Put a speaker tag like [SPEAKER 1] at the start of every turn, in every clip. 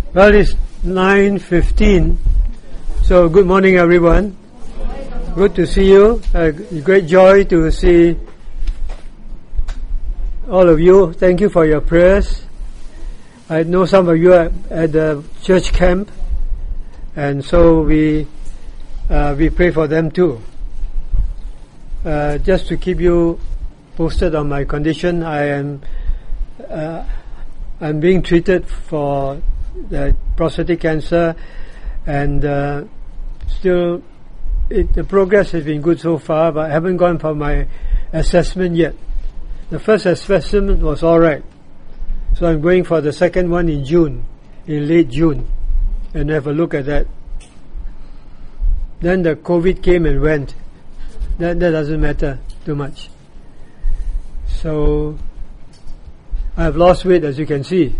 [SPEAKER 1] Well, it's 9:15, so good morning everyone. Good to see you. Great joy to see all of you. Thank you for your prayers. I know some of you are at the church camp, and so we pray for them too. Just to keep you posted on my condition, I'm being treated for the prostate cancer, and still the progress has been good so far, but I haven't gone for my assessment yet. The first assessment was alright, so I'm going for the second one in late June, and have a look at that. Then the COVID came and went. That doesn't matter too much. So I've lost weight, as you can see.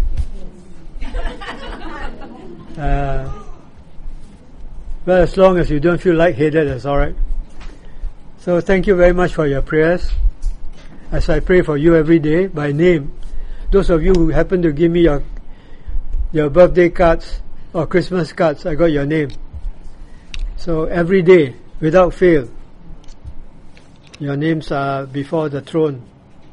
[SPEAKER 1] Well, as long as you don't feel lightheaded, that's alright. So thank you very much for your prayers. As I pray for you every day by name, those of you who happen to give me your birthday cards or Christmas cards, I got your name. So every day, without fail, your names are before the throne.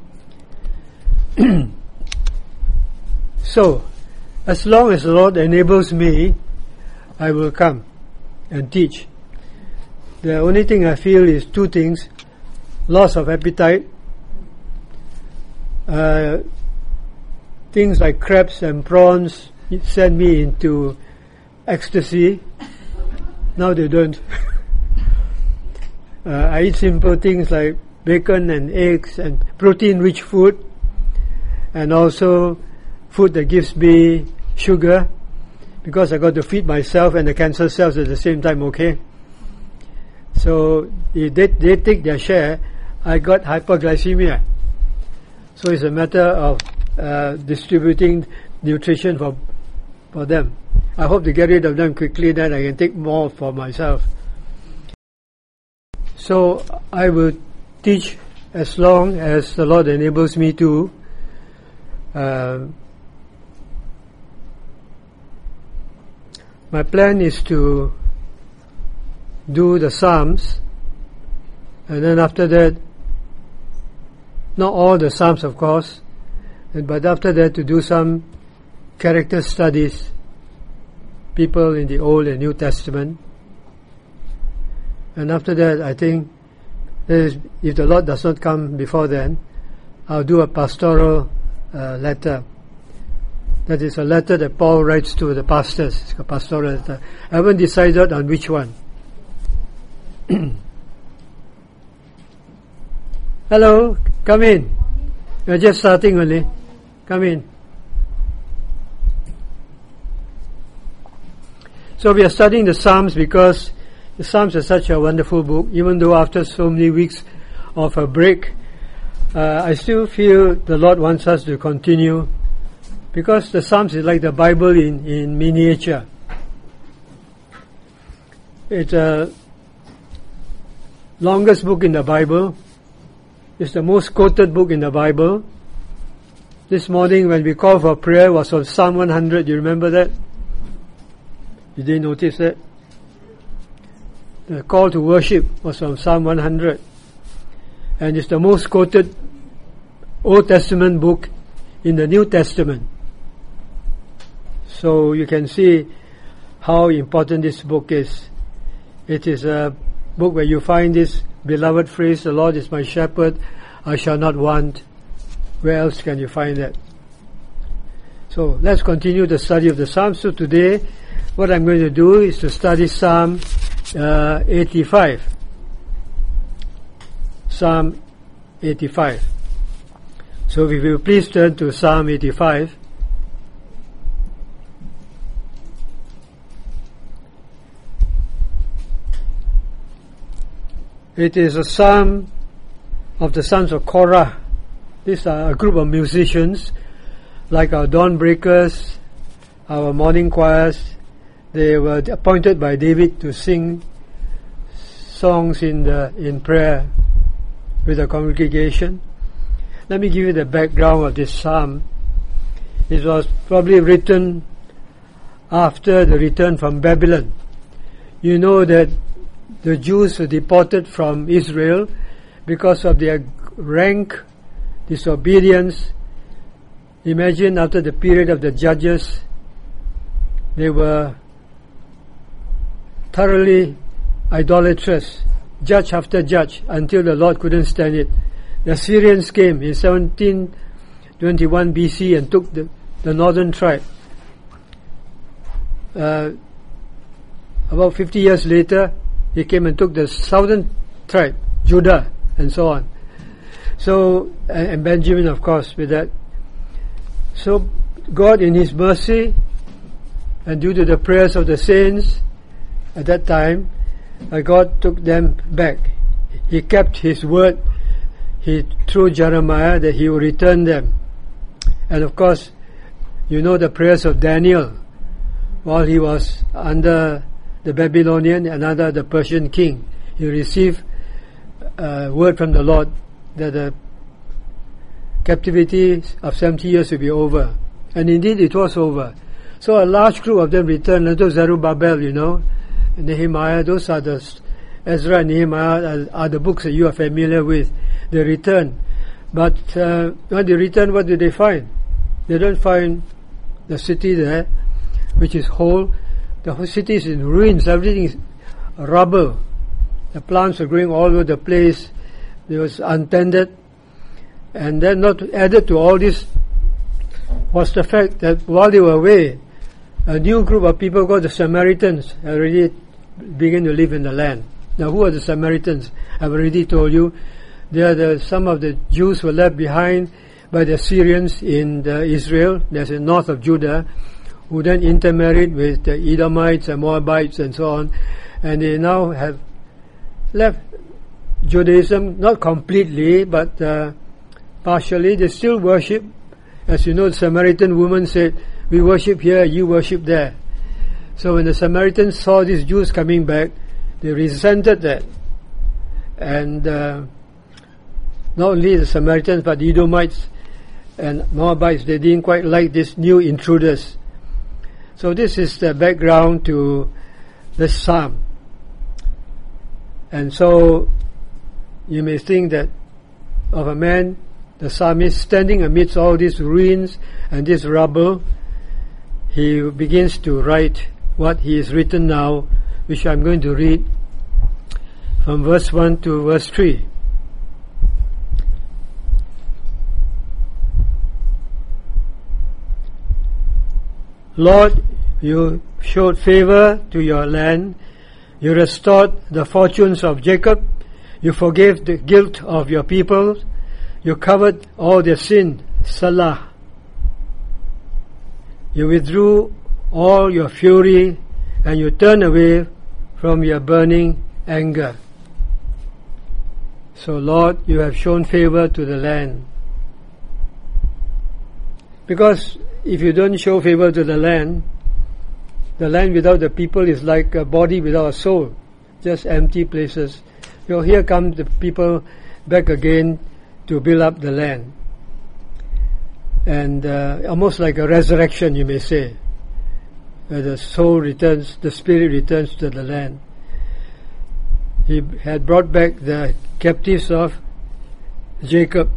[SPEAKER 1] So, as long as the Lord enables me, I will come and teach. The only thing I feel is two things: loss of appetite. Things like crabs and prawns send me into ecstasy. Now they don't. I eat simple things like bacon and eggs and protein-rich food, and also food that gives me sugar, because I got to feed myself and the cancer cells at the same time, okay? So if they take their share, I got hyperglycemia. So it's a matter of distributing nutrition for them. I hope to get rid of them quickly, then I can take more for myself. So I will teach as long as the Lord enables me to. My plan is to do the Psalms, and then after that, not all the Psalms of course, but after that to do some character studies, people in the Old and New Testament. And after that, I think, if the Lord does not come before then, I'll do a pastoral letter. That is a letter that Paul writes to the pastors. It's a pastoral letter. I haven't decided on which one. Hello, come in. We're just starting only. Come in. So we are studying the Psalms because the Psalms are such a wonderful book. Even though after so many weeks of a break, I still feel the Lord wants us to continue, because the Psalms is like the Bible in miniature. It's the longest book in the Bible. It's the most quoted book in the Bible. This morning when we called for prayer was on Psalm 100. You remember that? You didn't notice that? The call to worship was from Psalm 100. And it's the most quoted Old Testament book in the New Testament. So you can see how important this book is. It is a book where you find this beloved phrase, "The Lord is my shepherd, I shall not want." Where else can you find that? So let's continue the study of the Psalms. So today, what I'm going to do is to study Psalm 85. Psalm 85. So if you please turn to Psalm 85. It is a psalm of the sons of Korah. These are a group of musicians, like our dawn breakers, our morning choirs. They were appointed by David to sing songs in prayer with the congregation. Let me give you the background of this psalm. It was probably written after the return from Babylon. You know that the Jews were deported from Israel because of their rank disobedience. Imagine after the period of the judges, they were thoroughly idolatrous, judge after judge, until the Lord couldn't stand it. The Assyrians came in 1721 BC and took the northern tribe. About 50 years later, he came and took the southern tribe, Judah, and so on. So, and Benjamin, of course, with that. So, God in His mercy, and due to the prayers of the saints at that time, God took them back. He kept His word through Jeremiah that He will return them. And of course, you know the prayers of Daniel while he was under the Babylonian and under the Persian king. He received a word from the Lord that the captivity of 70 years will be over. And indeed it was over. So a large group of them returned. Little Zerubbabel, you know, Nehemiah, those are the Ezra and Nehemiah are the books that you are familiar with. They returned. But when they returned, what did they find? They don't find the city there, which is whole. The whole city is in ruins. Everything is rubble. The plants were growing all over the place. It was untended. And then not added to all this was the fact that while they were away, a new group of people called the Samaritans already began to live in the land. Now, who are the Samaritans? I've already told you. They are some of the Jews who were left behind by the Syrians in Israel. That's in north of Judah, who then intermarried with the Edomites and Moabites and so on. And they now have left Judaism, not completely, but partially. They still worship. As you know, the Samaritan woman said, "We worship here, you worship there." So when the Samaritans saw these Jews coming back, they resented that. And not only the Samaritans, but the Edomites and Moabites, they didn't quite like these new intruders. So this is the background to this psalm. And so you may think that of a man, the psalmist, standing amidst all these ruins and this rubble, he begins to write what he has written now, which I'm going to read from verse 1 to verse 3. Lord, you showed favor to your land. You restored the fortunes of Jacob. You forgave the guilt of your people. You covered all their sin. Salah. You withdrew all your fury and you turned away from your burning anger. So, Lord, you have shown favor to the land. Because if you don't show favor to the land without the people is like a body without a soul, just empty places. So here come the people back again to build up the land. And almost like a resurrection, you may say, where the soul returns, the spirit returns to the land. He had brought back the captives of Jacob.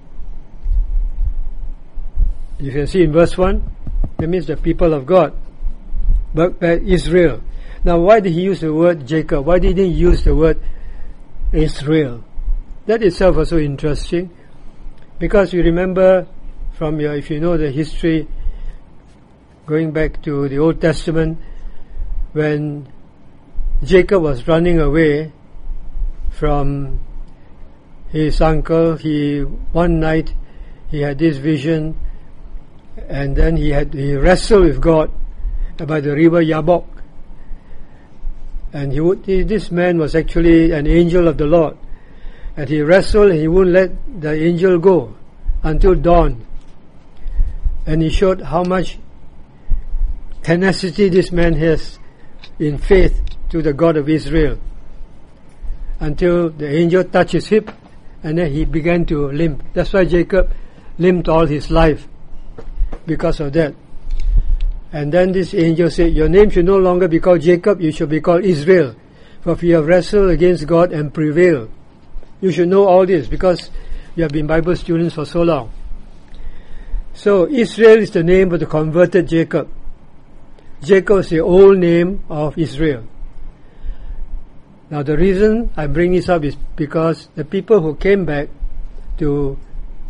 [SPEAKER 1] You can see in verse 1, that means the people of God, but by Israel. Now, why did he use the word Jacob? Why didn't he use the word Israel? That itself was so interesting, because you remember from your, if you know the history, going back to the Old Testament, when Jacob was running away from his uncle, one night he had this vision, and then he wrestled with God by the river Yabok. And this man was actually an angel of the Lord. And he wrestled and he wouldn't let the angel go until dawn. And he showed how much tenacity this man has in faith to the God of Israel. Until the angel touched his hip and then he began to limp. That's why Jacob limped all his life. Because of that. And then this angel said, your name should no longer be called Jacob, you should be called Israel. For you have wrestled against God and prevailed. You should know all this because you have been Bible students for so long. So Israel is the name of the converted Jacob. Jacob is the old name of Israel. Now the reason I bring this up is because the people who came back to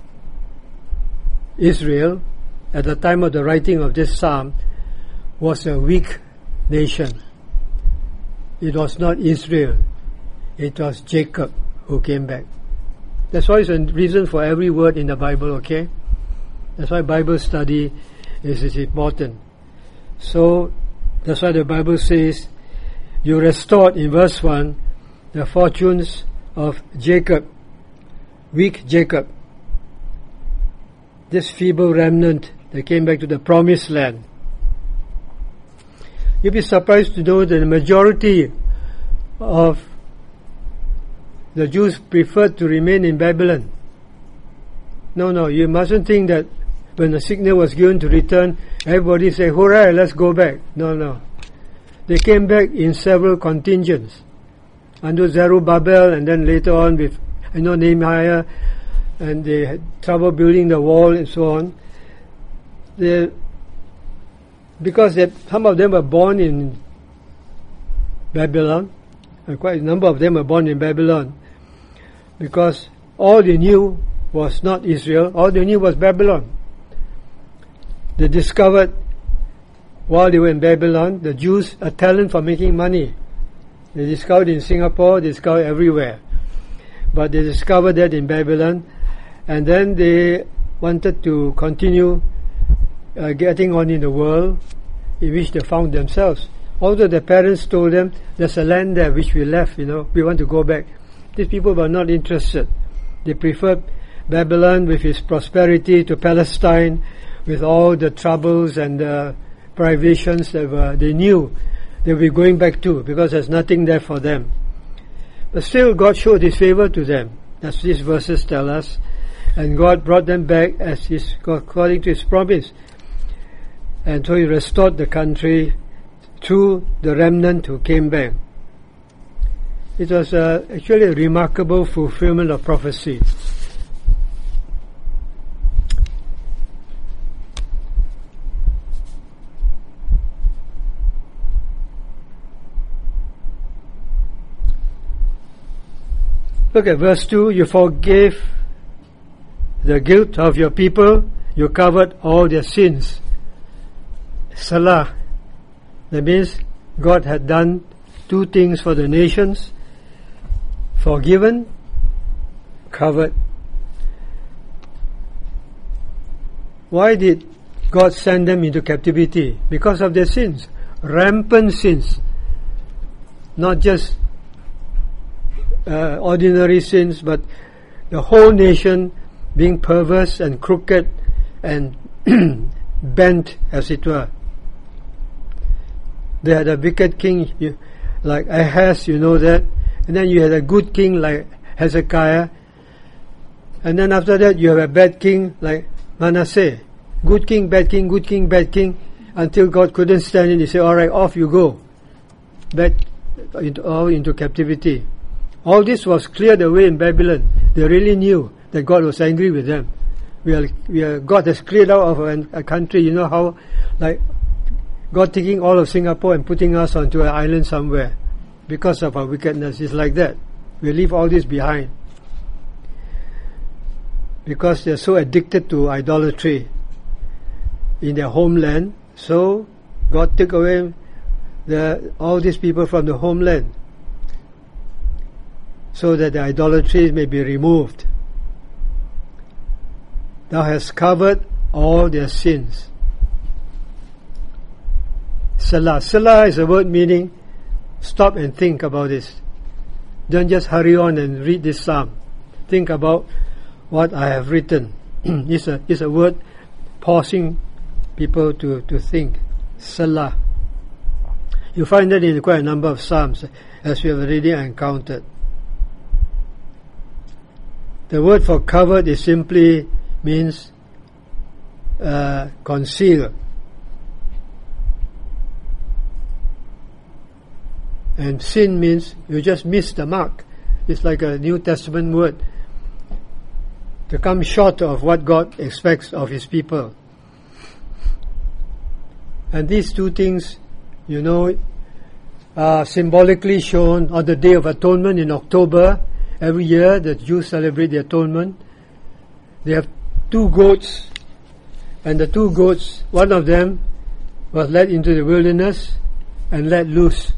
[SPEAKER 1] Israel at the time of the writing of this psalm was a weak nation. It was not Israel. It was Jacob who came back. That's why it's a reason for every word in the Bible, okay? That's why Bible study is important. So, that's why the Bible says, you restored, in verse 1, the fortunes of Jacob, weak Jacob, this feeble remnant that came back to the promised land. You'll be surprised to know that the majority of the Jews preferred to remain in Babylon. No, you mustn't think that when the signal was given to return, everybody said, hooray, let's go back. No. They came back in several contingents. Under Zerubbabel, and then later on with Nehemiah, and they had trouble building the wall and so on. Because some of them were born in Babylon, and quite a number of them were born in Babylon, because all they knew was not Israel, all they knew was Babylon. They discovered, while they were in Babylon, the Jews a talent for making money. They discovered in Singapore, they discovered everywhere. But they discovered that in Babylon, and then they wanted to continue getting on in the world in which they found themselves. Although their parents told them, there's a land there which we left, we want to go back. These people were not interested. They preferred Babylon with its prosperity to Palestine with all the troubles and the privations that they knew they would be going back to, because there's nothing there for them. But still God showed His favor to them, as these verses tell us, and God brought them back according to His promise. And so He restored the country through the remnant who came back. It was actually a remarkable fulfillment of prophecy. Look at verse 2. You forgave the guilt of your people. You covered all their sins. Salah. That means God had done two things for the nations: forgiven, covered. Why did God send them into captivity? Because of their sins, rampant sins, not just ordinary sins, but the whole nation being perverse and crooked and bent, as it were. They had a wicked king like Ahaz, you know that, and then you had a good king like Hezekiah, and then after that you have a bad king like Manasseh. Good king, bad king, good king, bad king, until God couldn't stand it. He said, alright, off you go, back into captivity. All this was cleared away in Babylon. They really knew that God was angry with them. God has cleared out of a country. You know how, like, God taking all of Singapore and putting us onto an island somewhere because of our wickedness. It's like that. We leave all this behind because they're so addicted to idolatry in their homeland. So God took away all these people from the homeland, so that the idolatry may be removed. Thou hast covered all their sins. Salah. Salah is a word meaning stop and think about this. Don't just hurry on and read this psalm. Think about what I have written. It's a word pausing people to think. Salah. You find that in quite a number of psalms, as we have already encountered. The word for covered is simply means conceal. And sin means you just miss the mark. It's like a New Testament word. To come short of what God expects of His people. And these two things, are symbolically shown on the Day of Atonement in October. Every year the Jews celebrate the Atonement. They have 2 goats, and the 2 goats, one of them was led into the wilderness and let loose.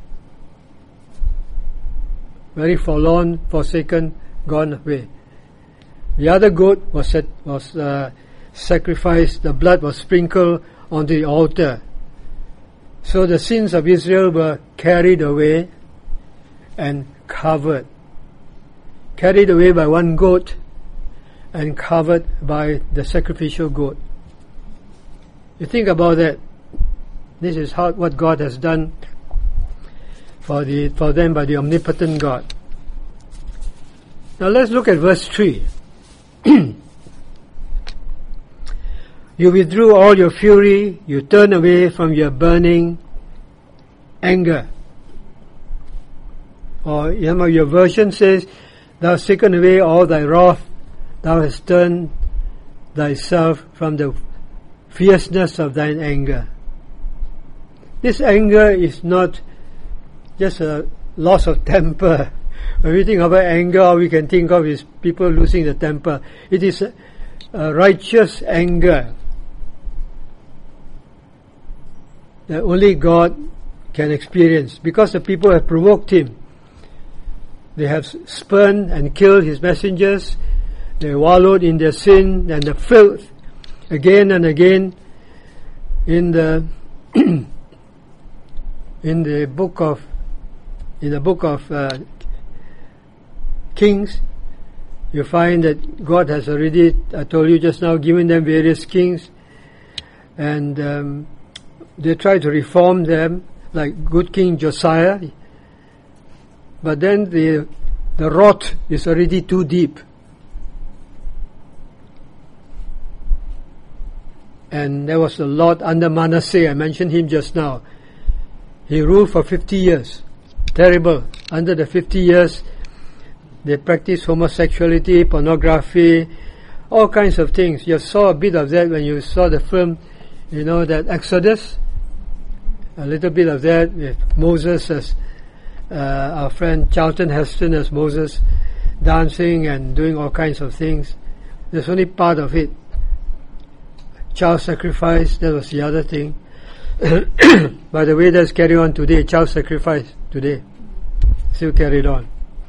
[SPEAKER 1] Very forlorn, forsaken, gone away. The other goat was sacrificed, the blood was sprinkled onto the altar. So the sins of Israel were carried away and covered. Carried away by one goat and covered by the sacrificial goat. You think about that. This is what God has done for them by the omnipotent God. Now let's look at verse 3. You withdrew all your fury, you turned away from your burning anger. Or your version says, thou hast taken away all thy wrath, thou hast turned thyself from the fierceness of thine anger. This anger is not just a loss of temper. When we think about anger, all we can think of is people losing the temper. It is a righteous anger that only God can experience, because the people have provoked Him. They have spurned and killed His messengers. They wallowed in their sin and the filth again and again. In the book of Kings, you find that God has already, I told you just now, given them various kings, and they try to reform them, like good King Josiah, but then the rot is already too deep. And there was a lot under Manasseh. I mentioned him just now. He ruled for 50 years. Terrible. Under the 50 years, they practiced homosexuality, pornography, all kinds of things. You saw a bit of that when you saw the film, that Exodus. A little bit of that with Moses as our friend Charlton Heston as Moses, dancing and doing all kinds of things. That's only part of it. Child sacrifice, that was the other thing. By the way, that's carried on today. Child sacrifice today still carried on.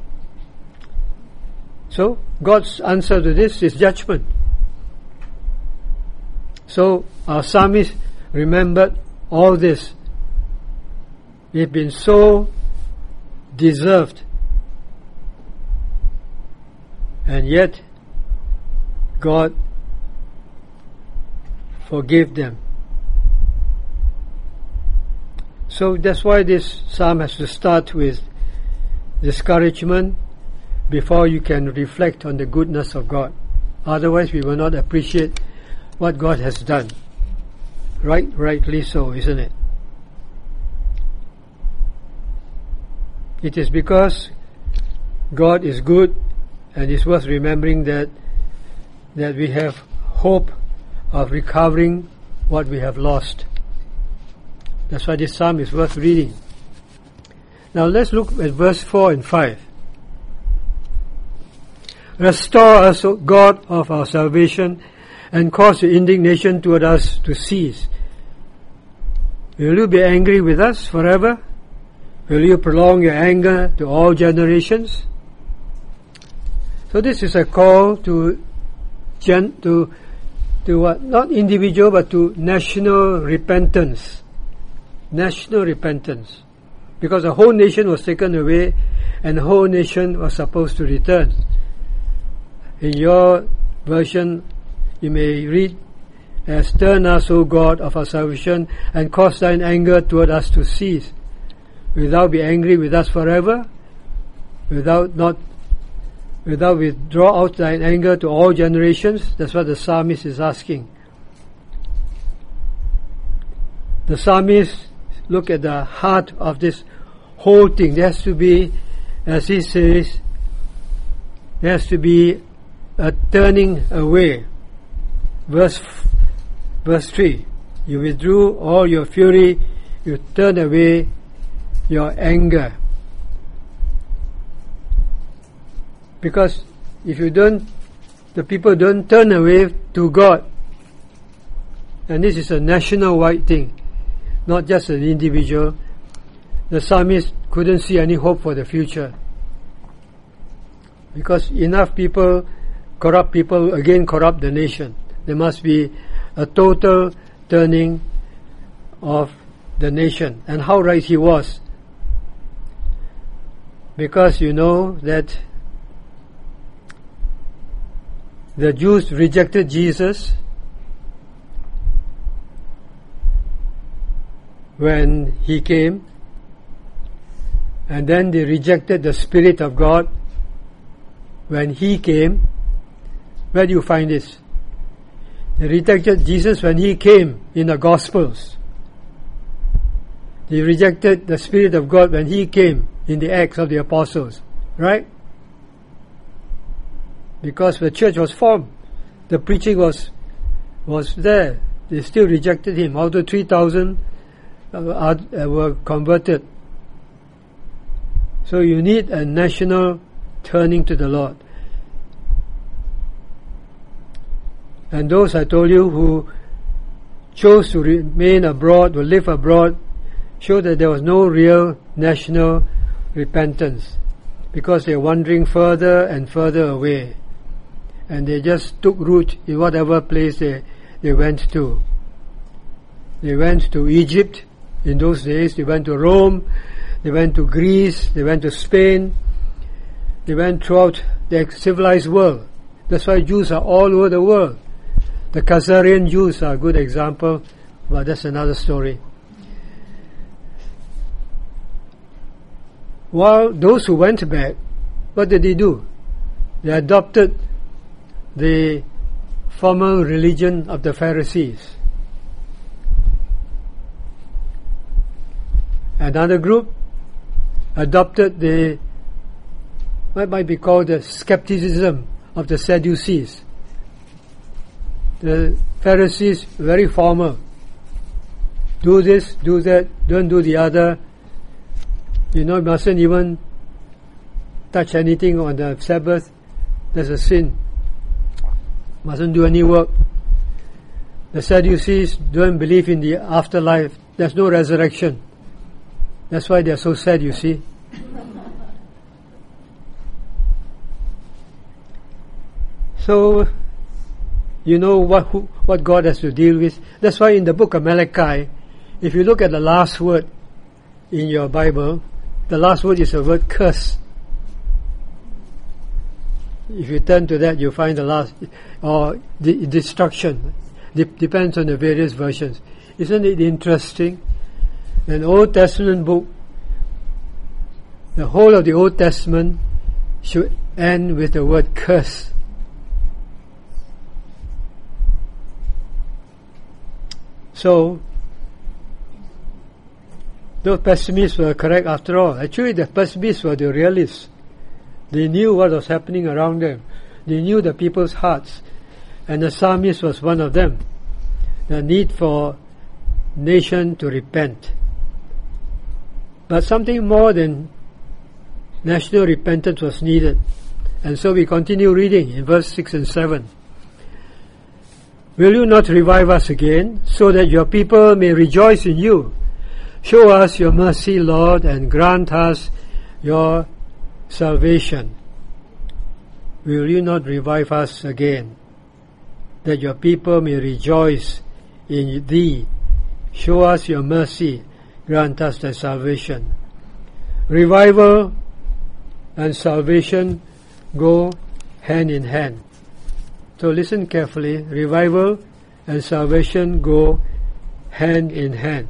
[SPEAKER 1] So God's answer to this is judgment. So our psalmist remembered all this. We've been so deserved, and yet God forgave them. So that's why this psalm has to start with discouragement before you can reflect on the goodness of God. Otherwise we will not appreciate what God has done. Rightly so, isn't it? It is because God is good, and it's worth remembering that we have hope of recovering what we have lost. That's why this psalm is worth reading. Now let's look at verse 4 and 5. Restore us, O God of our salvation, and cause your indignation toward us to cease. Will you be angry with us forever? Will you prolong your anger to all generations? So this is a call to what? Not individual, but to national repentance. National repentance. Because the whole nation was taken away, and the whole nation was supposed to return. In your version, you may read as, turn us, O God of our salvation, and cause thine anger toward us to cease. Wilt thou be angry with us forever? Wilt thou withdraw out thine anger to all generations? That's what the psalmist is asking. The psalmist look at the heart of this whole thing. There has to be, as he says, there has to be a turning away. Verse 3. You withdrew all your fury, you turn away your anger. Because if the people don't turn away to God, and this is a national-wide thing, not just an individual, the psalmist couldn't see any hope for the future. Because enough people, corrupt people, again corrupt the nation. There must be a total turning of the nation. And how right he was. Because you know that the Jews rejected Jesus when he came, and then they rejected the Spirit of God when he came. Where do you find this? They rejected Jesus when he came in the Gospels. They rejected the Spirit of God when he came in the Acts of the Apostles. Right? Because the church was formed. The preaching was there. They still rejected him. Out of 3,000 were converted. So you need a national turning to the Lord. And those I told you who chose to remain abroad, or live abroad, showed that there was no real national repentance, because they're wandering further and further away, and they just took root in whatever place they went to. They went to Egypt in those days, they went to Rome, they went to Greece, they went to Spain, they went throughout the civilized world. That's why Jews are all over the world. The Khazarian Jews are a good example, but that's another story. While those who went back, what did they do? They adopted the formal religion of the Pharisees. Another group adopted what might be called the skepticism of the Sadducees. The Pharisees, very formal. Do this, do that, don't do the other. You mustn't even touch anything on the Sabbath. That's a sin. Mustn't do any work. The Sadducees don't believe in the afterlife. There's no resurrection. That's why they're so sad, you see. So, you know what God has to deal with. That's why in the book of Malachi, if you look at the last word in your Bible, the last word is the word curse. If you turn to that, you'll find the last, or the destruction. Depends on the various versions. Isn't it interesting? An Old Testament book, the whole of the Old Testament should end with the word curse. So, those pessimists were correct after all. Actually, the pessimists were the realists. They knew what was happening around them. They knew the people's hearts. And the psalmist was one of them. The need for nation to repent. But something more than national repentance was needed. And so we continue reading in verse 6 and 7. Will you not revive us again, so that your people may rejoice in you? Show us your mercy, Lord, and grant us your salvation. Will you not revive us again, that your people may rejoice in thee? Show us your mercy, grant us thy salvation. Revival and salvation go hand in hand. So listen carefully. Revival and salvation go hand in hand.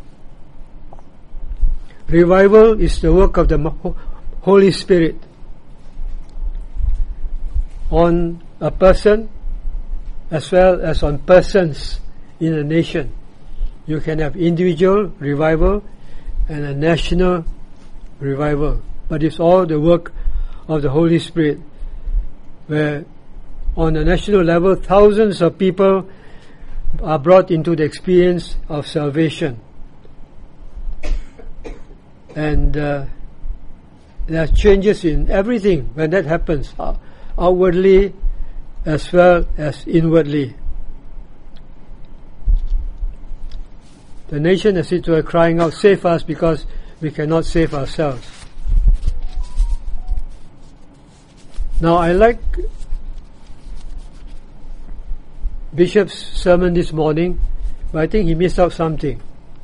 [SPEAKER 1] Revival is the work of the Holy Spirit on a person as well as on persons in a nation. You can have individual revival and a national revival, but it's all the work of the Holy Spirit, where on a national level thousands of people are brought into the experience of salvation. And there are changes in everything when that happens, outwardly as well as inwardly. The nation, as it were, crying out, "Save us," because we cannot save ourselves. Now, I like Bishop's sermon this morning, but I think he missed out something.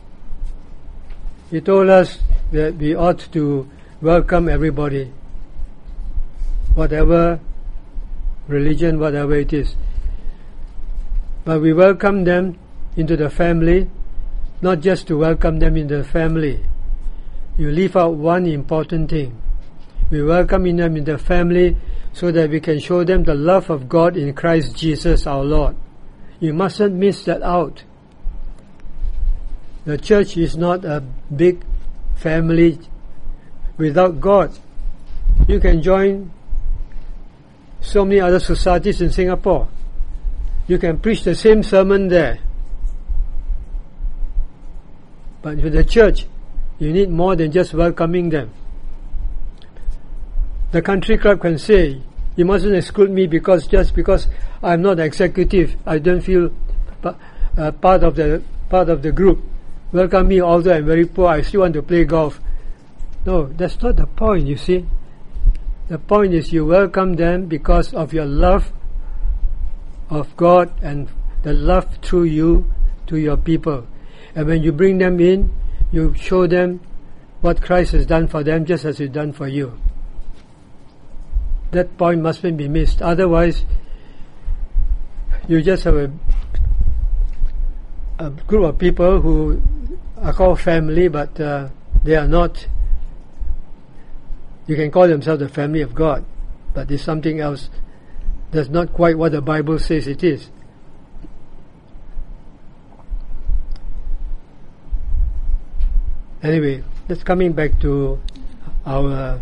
[SPEAKER 1] He told us that we ought to welcome everybody, whatever religion, whatever it is. But we welcome them into the family, not just to welcome them in the family. You leave out one important thing. We welcome them in the family so that we can show them the love of God in Christ Jesus our Lord. You mustn't miss that out. The church is not a big family without God. You can join so many other societies in Singapore. You can preach the same sermon there. But with the church, you need more than just welcoming them. The country club can say, "You mustn't exclude me because I'm not executive, I don't feel part of the group. Welcome me, although I'm very poor, I still want to play golf." No, that's not the point, you see. The point is you welcome them because of your love of God and the love through you to your people. And when you bring them in, you show them what Christ has done for them just as He's done for you. That point mustn't be missed. Otherwise, you just have a group of people who are called family, but they are not. You can call themselves the family of God, but it's something else. That's not quite what the Bible says it is. Anyway, let's coming back to our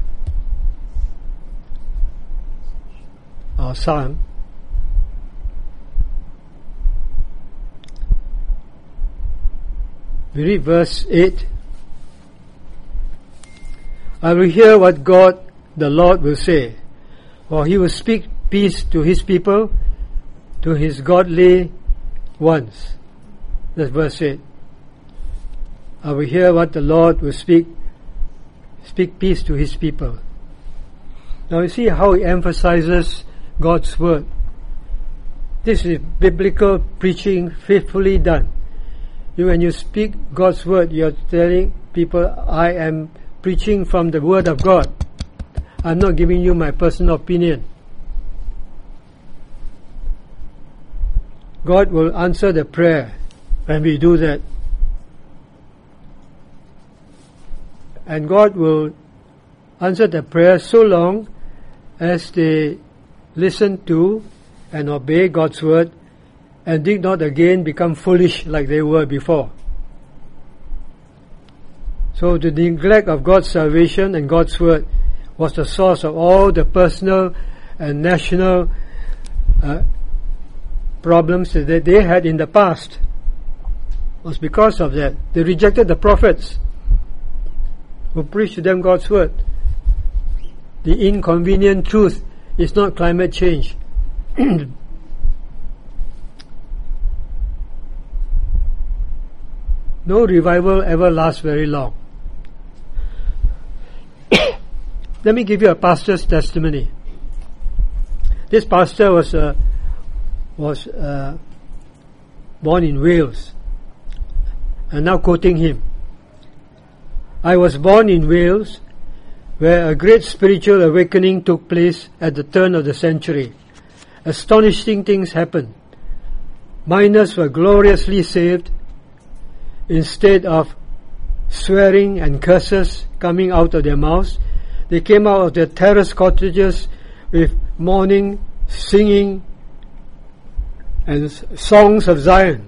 [SPEAKER 1] psalm. We read verse 8. "I will hear what God the Lord will say, for He will speak peace to His people, to His godly ones." That's verse 8. I will hear what the Lord will speak peace to His people. Now you see how He emphasizes God's word. This is biblical preaching faithfully done. When you speak God's word, you're telling people, I am preaching from the word of God. I'm not giving you my personal opinion. God will answer the prayer when we do that. And God will answer the prayer so long as they listen to and obey God's word and did not again become foolish like they were before. So the neglect of God's salvation and God's word was the source of all the personal and national problems that they had in the past. It was because of that. They rejected the prophets who preached to them God's word. The inconvenient truth is not climate change. No revival ever lasts very long. Let me give you a pastor's testimony. This pastor was born in Wales. I'm now quoting him. "I was born in Wales, where a great spiritual awakening took place at the turn of the century. Astonishing things happened. Miners were gloriously saved. Instead of swearing and curses coming out of their mouths, they came out of their terrace cottages with mourning, singing, and songs of Zion.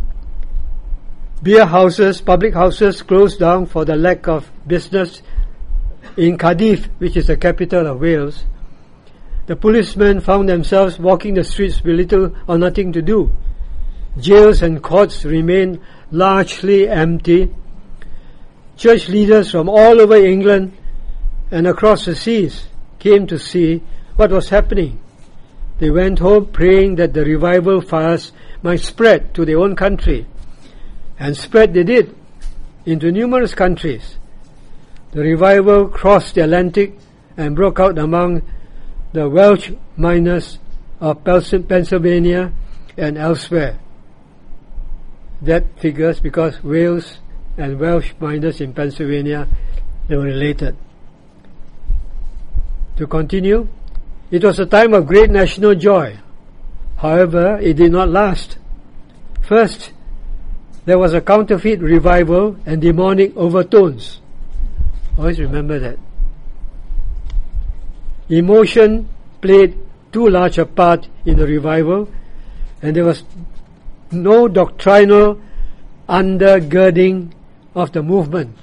[SPEAKER 1] Beer houses, public houses closed down for the lack of business in Cardiff, which is the capital of Wales, the policemen found themselves walking the streets with little or nothing to do. Jails and courts remained largely empty. Church leaders from all over England and across the seas came to see what was happening. They went home praying that the revival fires might spread to their own country. And spread they did into numerous countries. The revival crossed the Atlantic and broke out among the Welsh miners of Pennsylvania and elsewhere. That figures because Wales and Welsh miners in Pennsylvania, they were related. To continue, it was a time of great national joy. However, it did not last. First, there was a counterfeit revival and demonic overtones. Always remember that. Emotion played too large a part in the revival, and there was no doctrinal undergirding of the movement.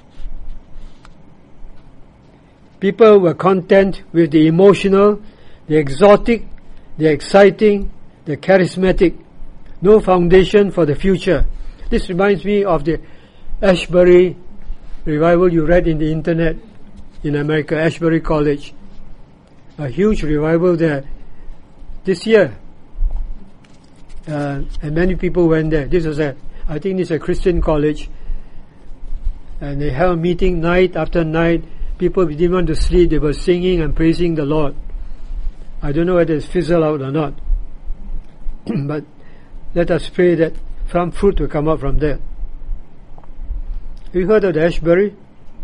[SPEAKER 1] People were content with the emotional, the exotic, the exciting, the charismatic. No foundation for the future. This reminds me of the Ashbury revival you read in the internet in America, Ashbury College. A huge revival there this year. And many people went there. I think this is a Christian college. And they held a meeting night after night. People didn't want to sleep. They were singing and praising the Lord. I don't know whether it's fizzled out or not. But let us pray that some fruit will come out from that. Have you heard of the Ashbury?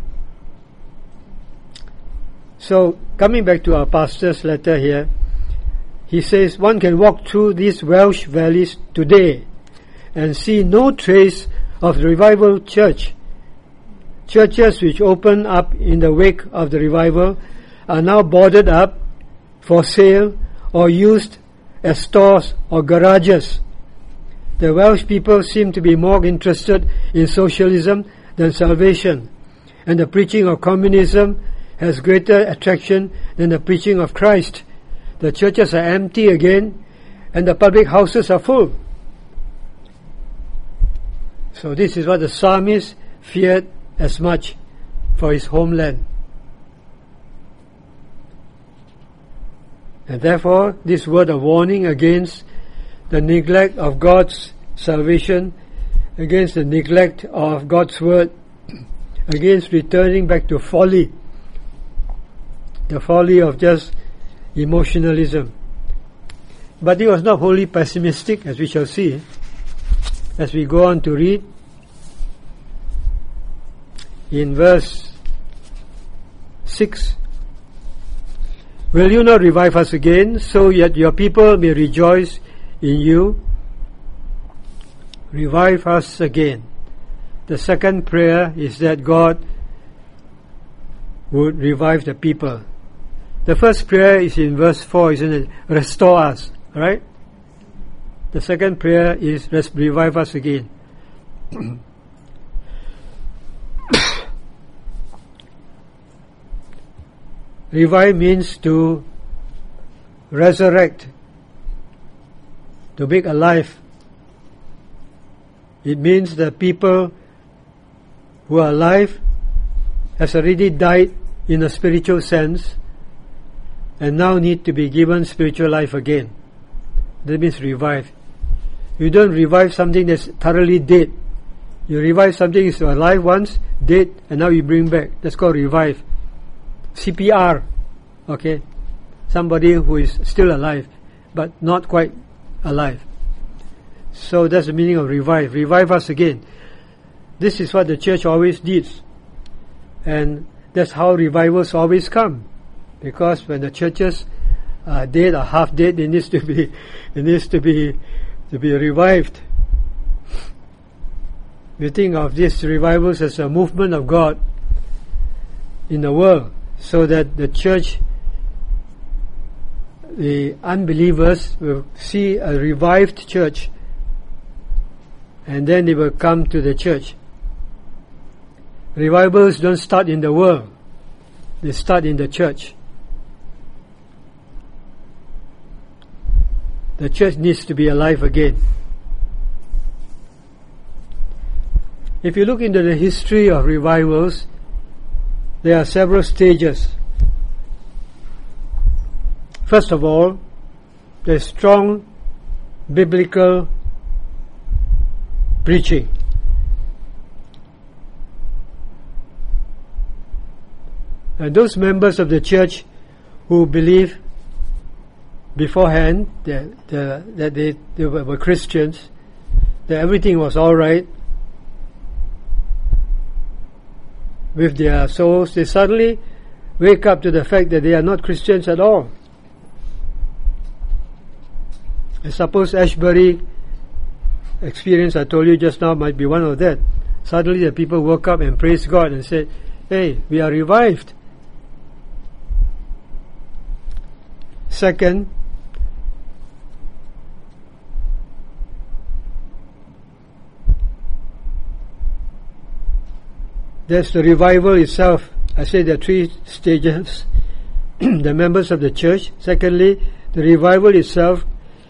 [SPEAKER 1] So, coming back to our pastor's letter here, he says, one can walk through these Welsh valleys today and see no trace of the revival church. Churches which opened up in the wake of the revival are now boarded up for sale or used as stores or garages. The Welsh people seem to be more interested in socialism than salvation, and the preaching of communism has greater attraction than the preaching of Christ. The churches are empty again, and the public houses are full. So this is what the psalmist feared as much for his homeland. And therefore, this word of warning against the neglect of God's salvation, against the neglect of God's word, against returning back to folly, the folly of just emotionalism. But he was not wholly pessimistic, as we shall see as we go on to read. In verse 6, will you not revive us again, so that your people may rejoice in you? Revive us again. The second prayer is that God would revive the people. The first prayer is in verse 4, isn't it? Restore us, right? The second prayer is revive us again. Revive means to resurrect, to make alive. It means the people who are alive has already died in a spiritual sense and now need to be given spiritual life again. That means revive. You don't revive something that's thoroughly dead. You revive something that's alive once, dead, and now you bring back. That's called revive. CPR, okay? Somebody who is still alive, but not quite alive. So that's the meaning of revive. Revive us again. This is what the church always did. And that's how revivals always come. Because when the churches are dead or half dead, it needs to be revived. We think of these revivals as a movement of God in the world, so that the church, the unbelievers, will see a revived church, and then they will come to the church. Revivals don't start in the world. they start in the church. The church needs to be alive again. If you look into the history of revivals, there are several stages. First of all, there's strong biblical preaching. And those members of the church who believe beforehand that they were Christians, that everything was all right with their souls, they suddenly wake up to the fact that they are not Christians at all. I suppose Ashbury experience I told you just now might be one of that. Suddenly the people woke up and praised God and said, "Hey, we are revived." Second, there's the revival itself. I say there are three stages. The members of the church. Secondly, the revival itself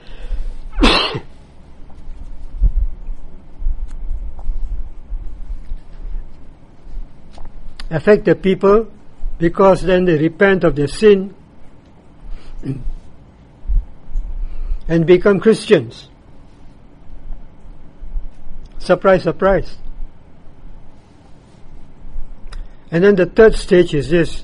[SPEAKER 1] affect the people, because then they repent of their sin and become Christians. Surprise, surprise. And then the third stage is this.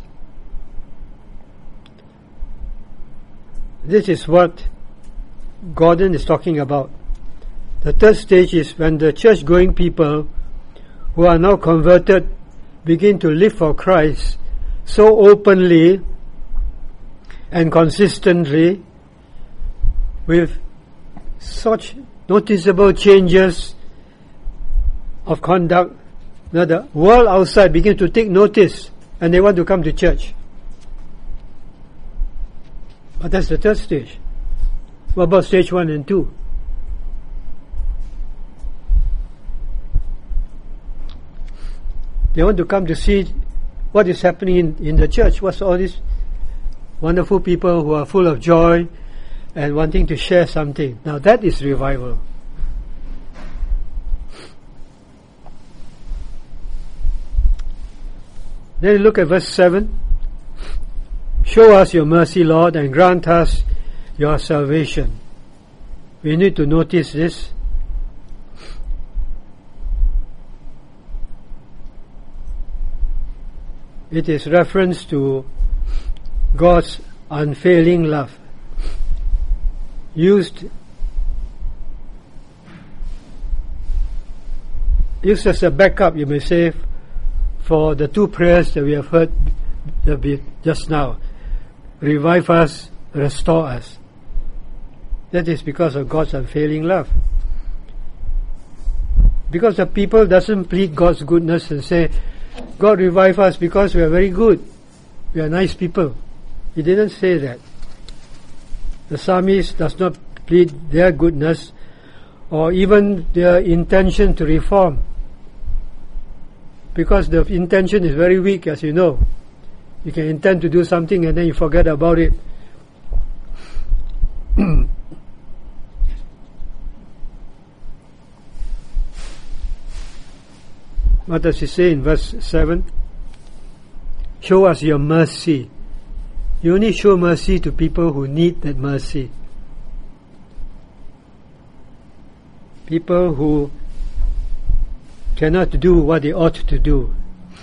[SPEAKER 1] This is what Gordon is talking about. The third stage is when the church-going people who are now converted begin to live for Christ so openly and consistently, with such noticeable changes of conduct that the world outside begins to take notice and they want to come to church. But that's the third stage. What about stage 1 and 2? They want to come to see what is happening in the church. What's all these wonderful people who are full of joy and wanting to share something. Now that is revival. Then look at verse 7. Show us your mercy, Lord, and grant us your salvation. We need to notice this. It is reference to God's unfailing love, used as a backup, you may say, for the two prayers that we have heard just now. Revive us, restore us. That is because of God's unfailing love. Because the people doesn't plead God's goodness and say, God revive us because we are very good, we are nice people. He didn't say that. The psalmist does not plead their goodness or even their intention to reform, because the intention is very weak, as you know. You can intend to do something and then you forget about it. What does he say in verse 7? Show us your mercy. You only show mercy to people who need that mercy. People who cannot do what they ought to do.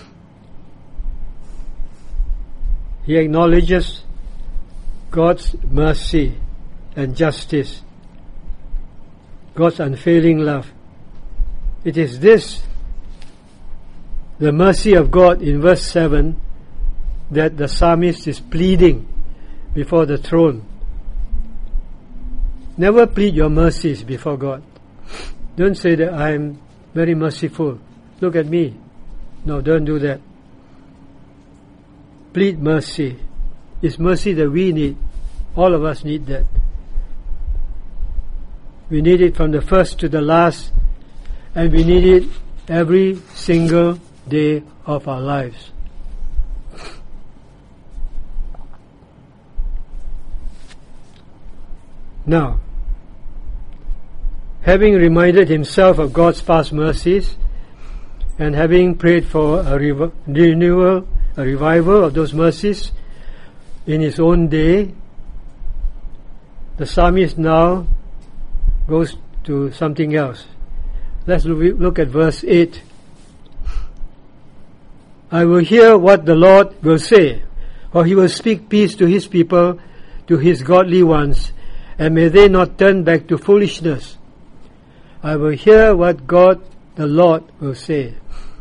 [SPEAKER 1] He acknowledges God's mercy and justice, God's unfailing love. It is this, the mercy of God in verse 7, that the psalmist is pleading before the throne. Never plead your mercies before God. Don't say that I am very merciful. Look at me. No, don't do that. Plead mercy. It's mercy that we need. All of us need that. We need it from the first to the last, and we need it every single day of our lives. Now, having reminded himself of God's past mercies, and having prayed for a renewal, a revival of those mercies in his own day, the psalmist now goes to something else. Let's look at verse 8. I will hear what the Lord will say, for he will speak peace to his people, to his godly ones, and may they not turn back to foolishness. I will hear what God the Lord will say.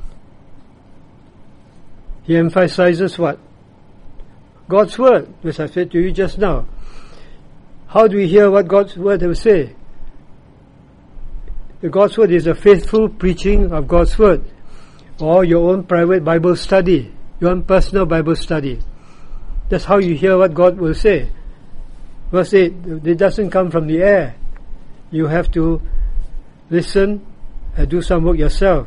[SPEAKER 1] He emphasizes what? God's word, as I said to you just now. How do we hear what God's word will say? The God's word is a faithful preaching of God's word, or your own private Bible study, your own personal Bible study. That's how you hear what God will say. Verse 8, it doesn't come from the air. You have to listen and do some work yourself.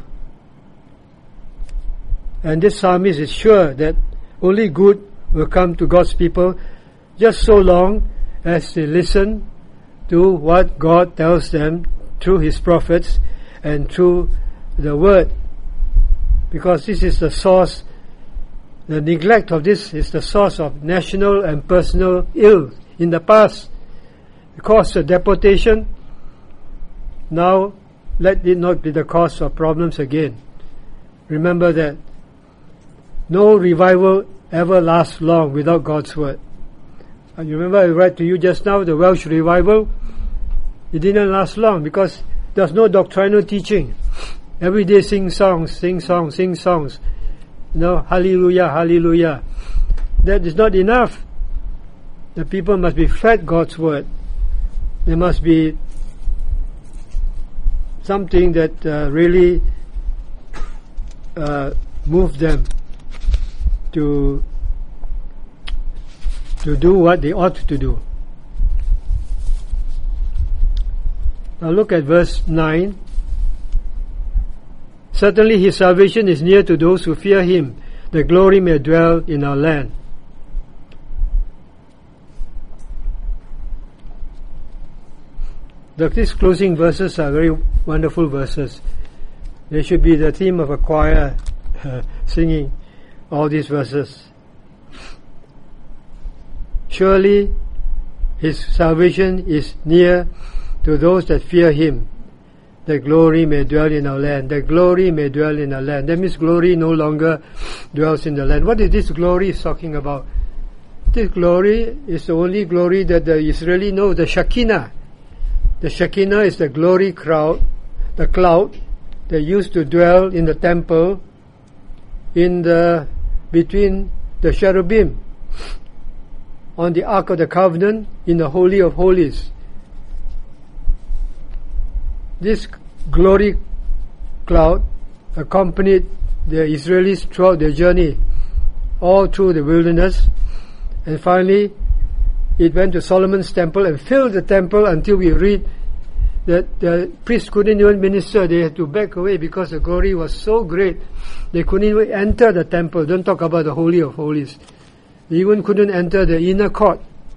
[SPEAKER 1] And this psalmist is sure that only good will come to God's people just so long as they listen to what God tells them through his prophets and through the word. Because this is the source, the neglect of this is the source of national and personal ill in the past. It caused a deportation. Now, let it not be the cause of problems again. Remember that no revival ever lasts long without God's word. And you remember I read to you just now the Welsh revival? It didn't last long because there's no doctrinal teaching. Every day sing songs. Hallelujah, hallelujah. That is not enough. The people must be fed God's word. There must be something that really moves them to do what they ought to do. Now look at verse 9. Certainly his salvation is near to those who fear him. The glory may dwell in our land. These closing verses are very wonderful verses. They should be the theme of a choir singing all these verses. Surely his salvation is near to those that fear him. The glory may dwell in our land. The glory may dwell in our land. That means glory no longer dwells in the land. What is this glory talking about? This glory is the only glory that the Israeli know, the Shekinah. The Shekinah is the glory cloud that used to dwell in the temple between the cherubim on the Ark of the Covenant in the Holy of Holies. This glory cloud accompanied the Israelis throughout their journey, all through the wilderness, and finally it went to Solomon's temple and filled the temple until we read that the priests couldn't even minister. They had to back away because the glory was so great. They couldn't even enter the temple. Don't talk about the Holy of Holies. They even couldn't enter the inner court.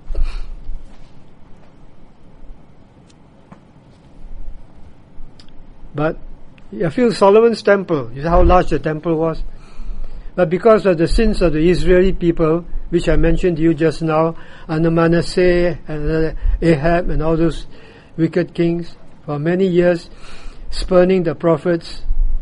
[SPEAKER 1] But I feel Solomon's temple, you see how large the temple was? But because of the sins of the Israeli people, which I mentioned to you just now, under Manasseh and Ahab and all those wicked kings, for many years, spurning the prophets,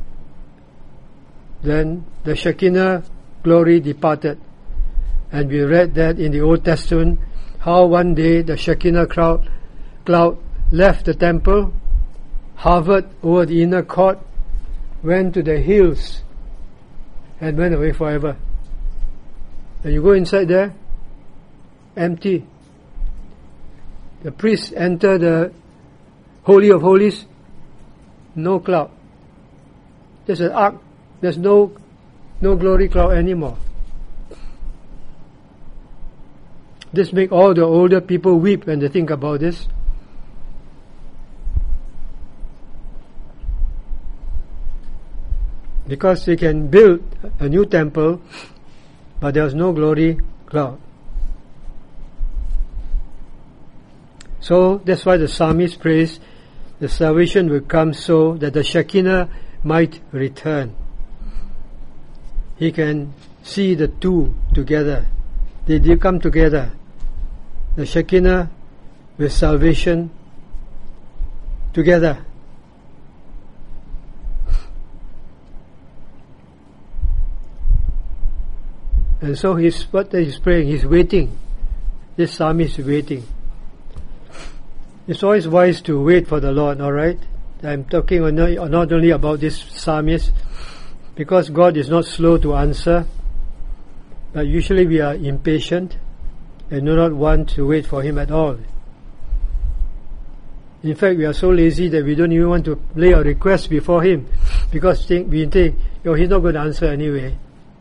[SPEAKER 1] then the Shekinah glory departed. And we read that in the Old Testament, how one day the Shekinah cloud left the temple, hovered over the inner court, went to the hills, and went away forever. And you go inside there, empty. The priests enter the Holy of Holies, no cloud. There's an ark, there's no glory cloud anymore. This makes all the older people weep when they think about this. Because they can build a new temple, but there was no glory cloud. So that's why the psalmist prays the salvation will come so that the Shekinah might return. He can see the two together. They do come together. The Shekinah with salvation together. And so he's praying, he's waiting. This psalmist is waiting. It's always wise to wait for the Lord, alright? I'm talking not only about this psalmist, because God is not slow to answer, but usually we are impatient and do not want to wait for Him at all. In fact, we are so lazy that we don't even want to lay a request before Him, because we think, He's not going to answer anyway.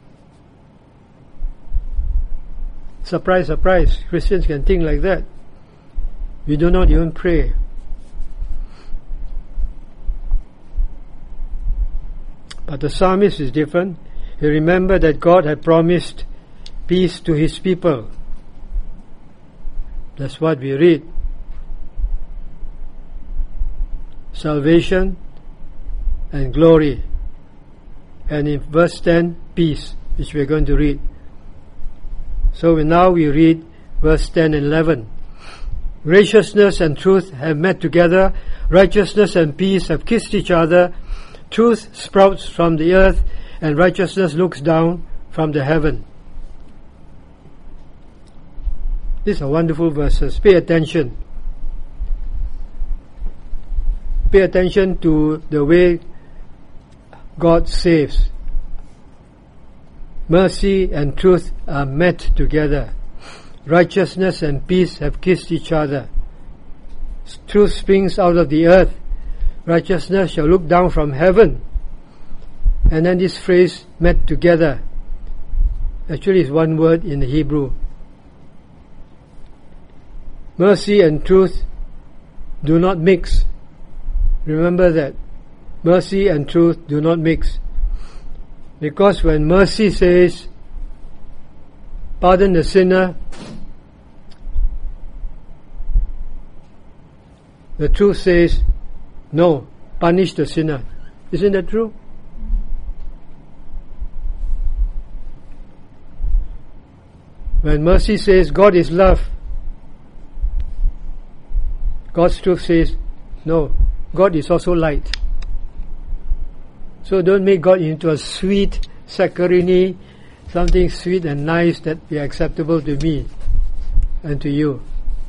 [SPEAKER 1] Surprise, surprise, Christians can think like that. We do not even pray. But the psalmist is different. He remembered that God had promised peace to His people. That's what we read. Salvation and glory. And in verse 10, peace, which we are going to read. So now we read verse 10 and 11. Graciousness and truth have met together. Righteousness and peace have kissed each other. Truth sprouts from the earth, and righteousness looks down from the heaven. These are wonderful verses. Pay attention. Pay attention to the way God saves. Mercy and truth are met together. Righteousness and peace have kissed each other. Truth springs out of the earth. Righteousness shall look down from heaven. And then this phrase, met together, actually is one word in the Hebrew. Mercy and truth do not mix. Remember that. Mercy and truth do not mix. Because when mercy says, pardon the sinner, the truth says, no, punish the sinner. Isn't that true? When mercy says God is love, God's truth says, no, God is also light. So don't make God into a sweet saccharine, something sweet and nice that be acceptable to me and to you.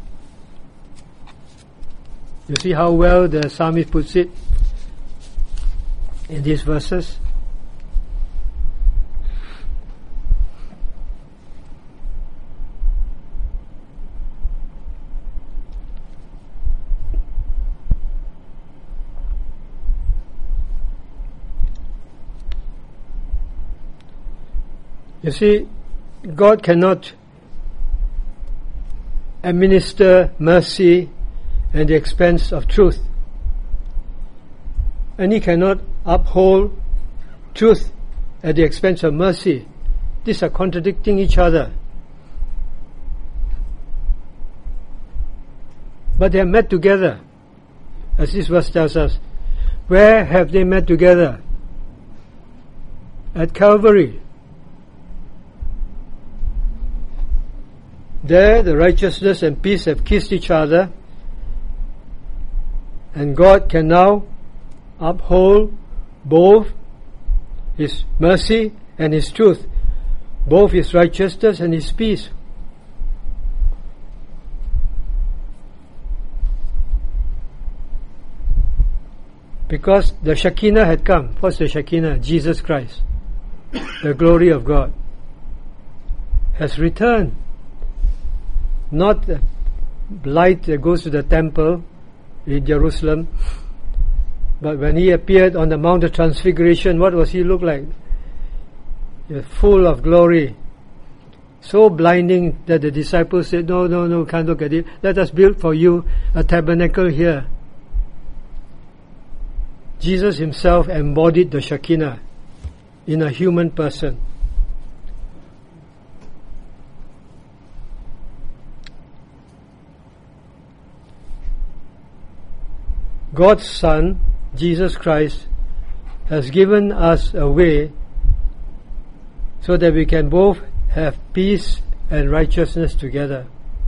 [SPEAKER 1] You see how well the psalmist puts it in these verses? You see, God cannot administer mercy at the expense of truth. And He cannot uphold truth at the expense of mercy. These are contradicting each other. But they are met together, as this verse tells us. Where have they met together? At Calvary. There the righteousness and peace have kissed each other, and God can now uphold both His mercy and His truth, both His righteousness and His peace. Because the Shekinah had come. What's the Shekinah? Jesus Christ. The glory of God has returned. Not the light that goes to the temple in Jerusalem, but when He appeared on the Mount of Transfiguration, what was He look like? He was full of glory, so blinding that the disciples said, no, can't look at it. Let us build for you a tabernacle here. Jesus Himself embodied the Shekinah in a human person. God's Son, Jesus Christ, has given us a way so that we can both have peace and righteousness together.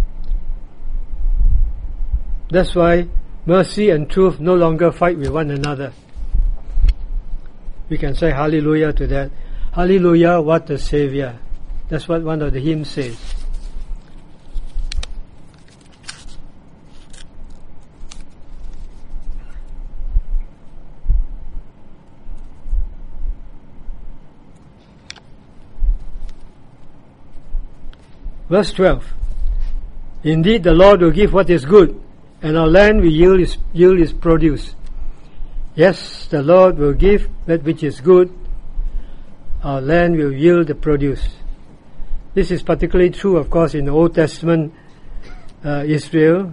[SPEAKER 1] That's why mercy and truth no longer fight with one another. We can say hallelujah to that. Hallelujah, what a Savior. That's what one of the hymns says. Verse 12. Indeed, the Lord will give what is good, and our land will yield its produce. Yes, the Lord will give that which is good. Our land will yield the produce. This is particularly true, of course, in the Old Testament Israel.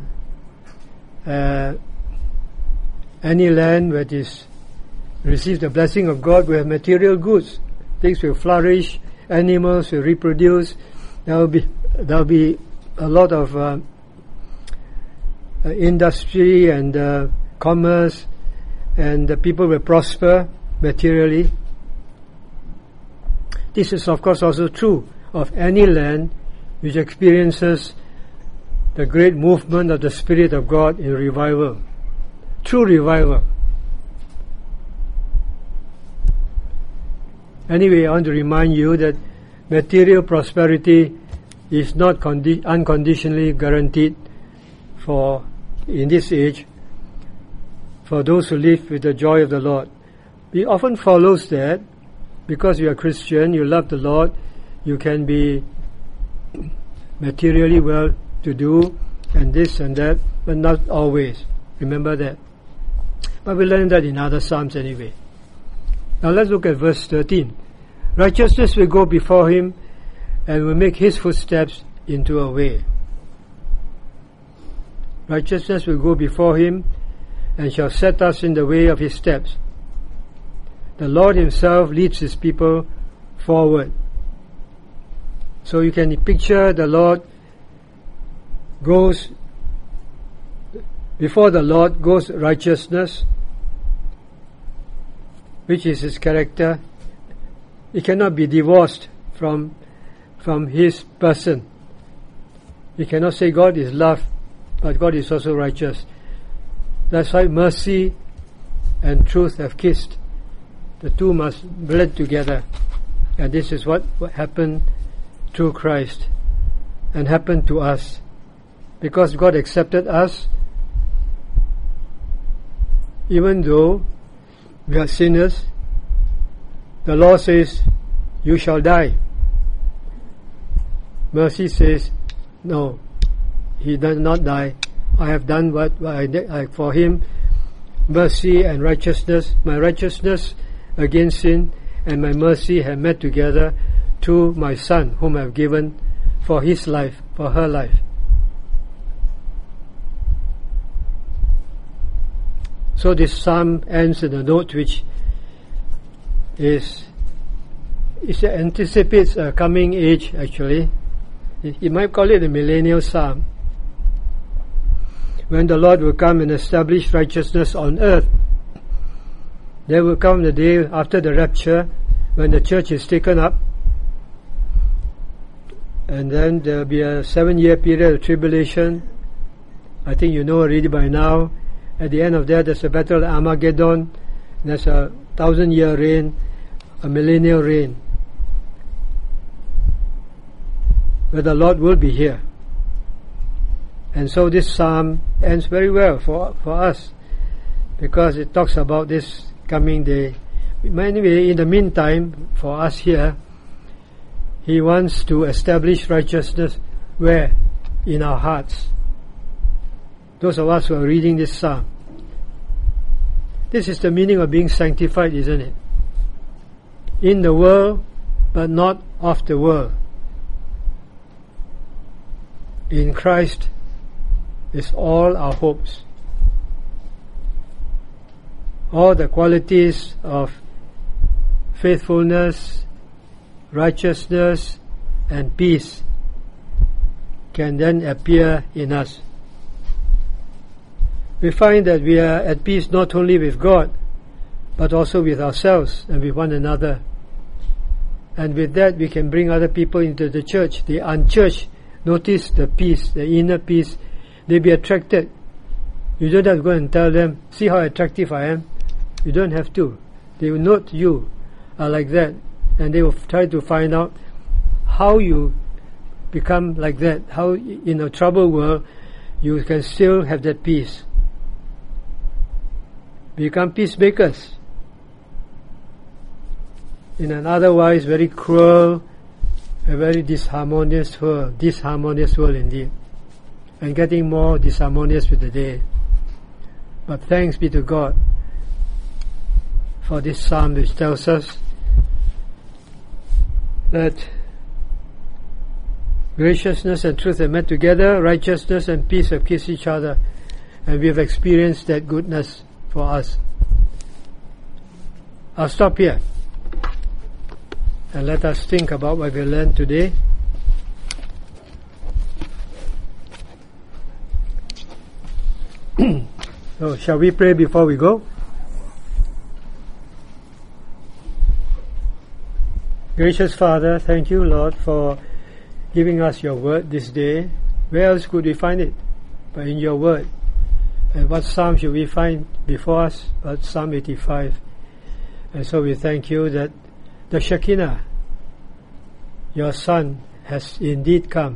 [SPEAKER 1] Any land that is receives the blessing of God will have material goods. Things will flourish. Animals will reproduce. There will be a lot of industry and commerce, and the people will prosper materially. This is, of course, also true of any land which experiences the great movement of the Spirit of God in revival. True revival. Anyway, I want to remind you that material prosperity is not unconditionally guaranteed for, in this age, for those who live with the joy of the Lord. It often follows that because you are Christian, you love the Lord, you can be materially well-to-do and this and that, but not always. Remember that. But we learn that in other Psalms anyway. Now let's look at verse 13. Righteousness will go before him and will make his footsteps into a way. Righteousness will go before him and shall set us in the way of his steps. The Lord himself leads his people forward. So you can picture the Lord goes, before the Lord goes righteousness, which is his character. It cannot be divorced from his person. You cannot say God is love, but God is also righteous. That's why mercy and truth have kissed. The two must blend together. And this is what happened through Christ and happened to us. Because God accepted us, even though we are sinners, the law says, you shall die. Mercy says, no, he does not die. I have done what I did for him. Mercy and righteousness, my righteousness against sin and my mercy have met together through my Son, whom I have given for his life, for her life. So this psalm ends in a note which it anticipates a coming age, actually. You might call it a millennial psalm, when the Lord will come and establish righteousness on earth. There will come the day after the rapture when the church is taken up, and then there will be a 7-year period of tribulation. I think you know already by now. At the end of that, there's a battle at Armageddon. There's a 1,000-year reign, a millennial reign, where the Lord will be here. And so this psalm ends very well for us, because it talks about this coming day. Anyway, in the meantime, for us here, he wants to establish righteousness where? In our hearts. Those of us who are reading this psalm. This is the meaning of being sanctified, isn't it? In the world, but not of the world. In Christ is all our hopes. All the qualities of faithfulness, righteousness, and peace can then appear in us. we find that we are at peace not only with God, but also with ourselves and with one another. And with that, we can bring other people into the church. The unchurched notice the peace, the inner peace. They be attracted. You don't have to go and tell them, see how attractive I am. You don't have to. They will note you are like that, and they will try to find out how you become like that, how in a troubled world you can still have that peace. Become peacemakers in an otherwise very cruel, a very disharmonious world indeed, and getting more disharmonious with the day. But thanks be to God for this psalm which tells us that graciousness and truth have met together, righteousness and peace have kissed each other, and we have experienced that goodness for us. I'll stop here and let us think about what we learned today. So, shall we pray before we go? Gracious Father, thank you, Lord, for giving us your word this day. Where else could we find it but in your word? And what psalm should we find before us but Psalm 85? And so we thank you that the Shekinah, your Son, has indeed come.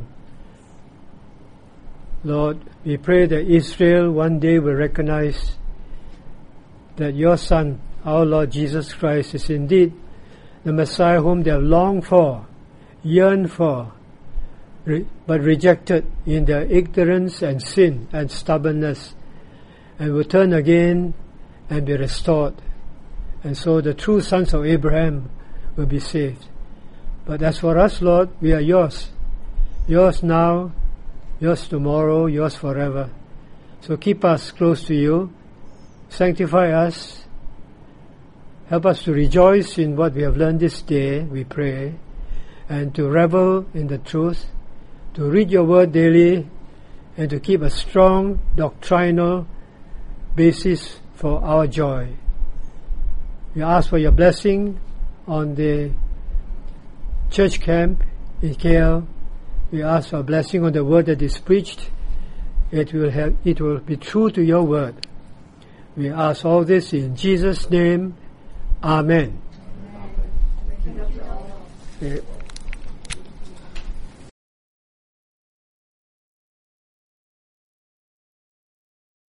[SPEAKER 1] Lord, we pray that Israel one day will recognize that your Son, our Lord Jesus Christ, is indeed the Messiah whom they have longed for, yearned for, but rejected in their ignorance and sin and stubbornness, and will turn again and be restored. And so the true sons of Abraham will be saved. But as for us, Lord, we are yours. Yours now, yours tomorrow, yours forever. So keep us close to you. Sanctify us. Help us to rejoice in what we have learned this day, we pray, and to revel in the truth, to read your word daily, and to keep a strong doctrinal basis for our joy. We ask for your blessing on the church camp in KL. We ask for a blessing on the word that is preached. It will be true to your word. We ask all this in Jesus' name. Amen. Amen.